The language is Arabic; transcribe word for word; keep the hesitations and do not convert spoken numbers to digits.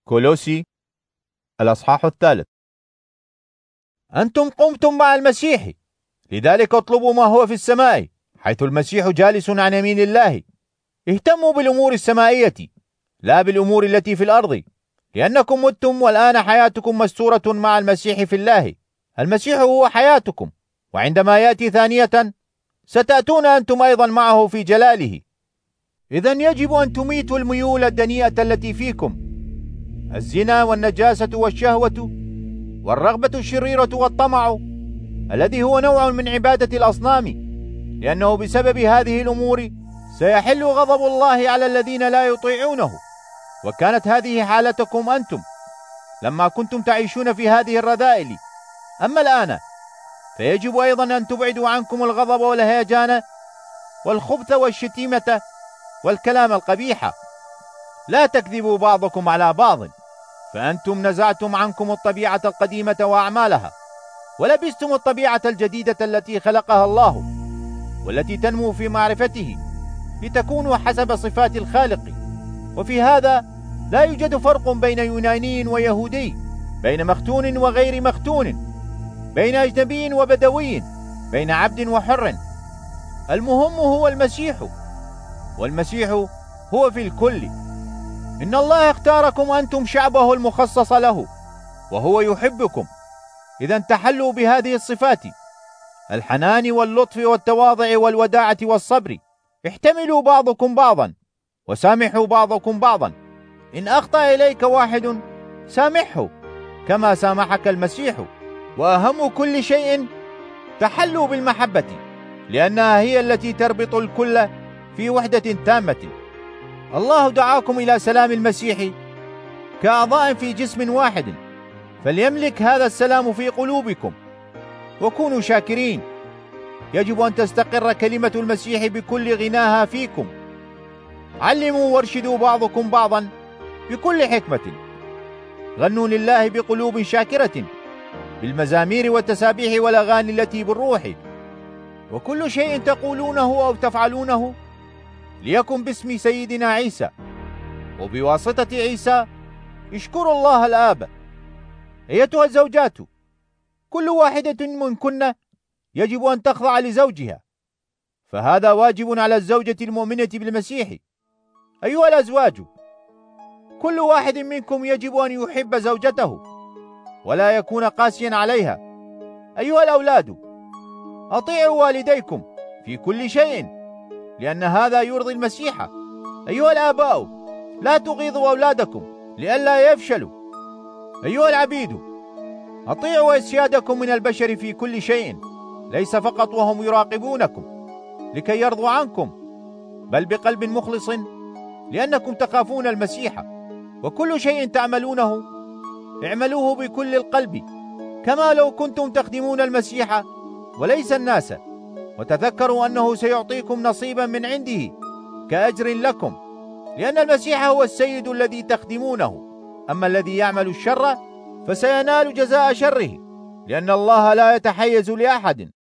كولوسي الأصحاح الثالث. أنتم قمتم مع المسيح، لذلك اطلبوا ما هو في السماء حيث المسيح جالس عن يمين الله. اهتموا بالأمور السمائية لا بالأمور التي في الأرض، لأنكم متم والآن حياتكم مستورة مع المسيح في الله. المسيح هو حياتكم، وعندما يأتي ثانية ستأتون أنتم أيضا معه في جلاله. إذن يجب أن تميتوا الميول الدنيئة التي فيكم، الزنا والنجاسة والشهوة والرغبة الشريرة والطمع الذي هو نوع من عبادة الأصنام، لأنه بسبب هذه الأمور سيحل غضب الله على الذين لا يطيعونه. وكانت هذه حالتكم أنتم لما كنتم تعيشون في هذه الرذائل. أما الآن فيجب أيضا أن تبعدوا عنكم الغضب والهيجان والخبث والشتيمة والكلام القبيح. لا تكذبوا بعضكم على بعض، فأنتم نزعتم عنكم الطبيعة القديمة وأعمالها، ولبستم الطبيعة الجديدة التي خلقها الله، والتي تنمو في معرفته لتكونوا حسب صفات الخالق. وفي هذا لا يوجد فرق بين يوناني ويهودي، بين مختون وغير مختون، بين أجنبي وبدوي، بين عبد وحر. المهم هو المسيح، والمسيح هو في الكل. إن الله اختاركم أنتم شعبه المخصص له، وهو يحبكم. إذا تحلوا بهذه الصفات: الحنان واللطف والتواضع والوداعة والصبر. احتملوا بعضكم بعضا، وسامحوا بعضكم بعضا. إن أخطأ إليك واحد سامحه كما سامحك المسيح. وأهم كل شيء تحلوا بالمحبة، لأنها هي التي تربط الكل في وحدة تامة. الله دعاكم إلى سلام المسيح كأعضاء في جسم واحد، فليملك هذا السلام في قلوبكم وكونوا شاكرين. يجب أن تستقر كلمة المسيح بكل غناها فيكم. علموا وارشدوا بعضكم بعضا بكل حكمة. غنوا لله بقلوب شاكرة بالمزامير والتسابيح والأغاني التي بالروح. وكل شيء تقولونه أو تفعلونه ليكن باسم سيدنا عيسى، وبواسطة عيسى اشكروا الله الآب. أيتها الزوجات، كل واحدة منكن يجب أن تخضع لزوجها، فهذا واجب على الزوجة المؤمنة بالمسيح. أيها الأزواج، كل واحد منكم يجب أن يحب زوجته ولا يكون قاسيا عليها. أيها الأولاد، أطيعوا والديكم في كل شيء، لأن هذا يرضي المسيح. أيها الآباء، لا تغيظوا أولادكم لئلا يفشلوا. أيها العبيد، أطيعوا أسيادكم من البشر في كل شيء، ليس فقط وهم يراقبونكم لكي يرضوا عنكم، بل بقلب مخلص، لأنكم تخافون المسيح. وكل شيء تعملونه اعملوه بكل القلب، كما لو كنتم تخدمون المسيح وليس الناس، وتذكروا أنه سيعطيكم نصيبا من عنده كأجر لكم، لأن المسيح هو السيد الذي تخدمونه. أما الذي يعمل الشر فسينال جزاء شره، لأن الله لا يتحيز لأحد.